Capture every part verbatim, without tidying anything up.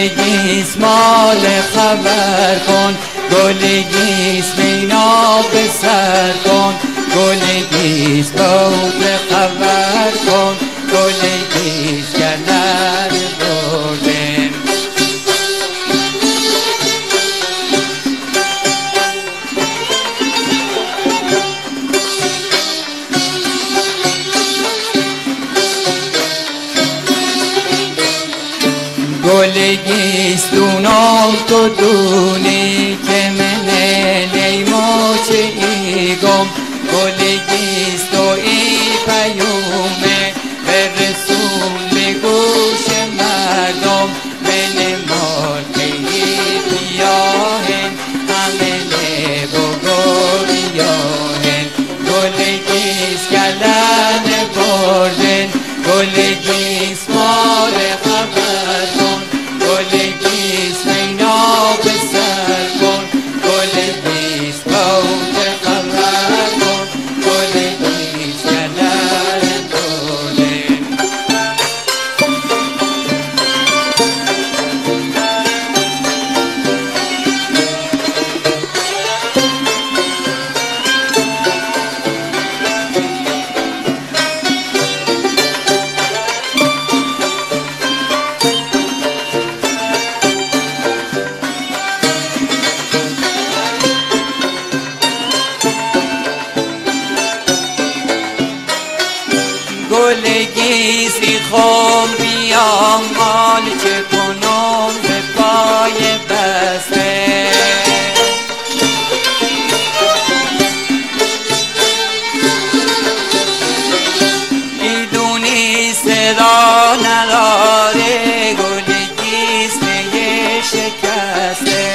گلگیس مال خبر کن، گلگیس مینا به سر کن، گلگیس بود خبر کن، گلگیس گلر بردن. گلگیس دونم تو دونی که من لیمو چه ایگم، گلگیس تو ای پیومه برسون به گوش مردم، من مرقی بیاهن همه بگو بیاهن، گلگیس گلن بردن، گلگیس مال خبر کن، گلگیس مینا به سر کن، گلگیس بود خبر کن، گلگیس گلر بردن. گلگیسی خم بیام مال چه کنم به پای بسته، ایدونی صدا نداره، گلگیس نیه شکسته،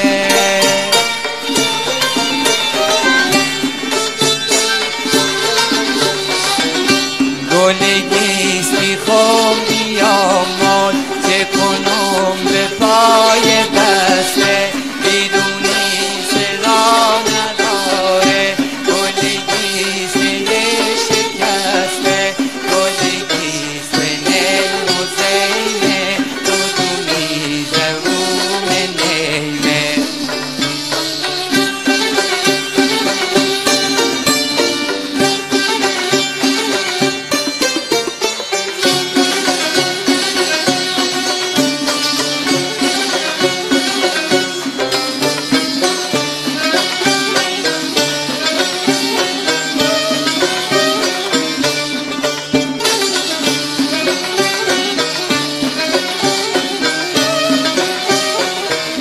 گلگیس میخوام بیام مال چه کنم به پای بسته، بدونی صدا نداره، گلگیس یه شکسته، گلگیس به نیل و زینه بدونی زبون نیمه.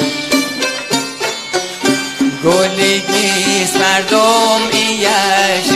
گلگیس مردم ایش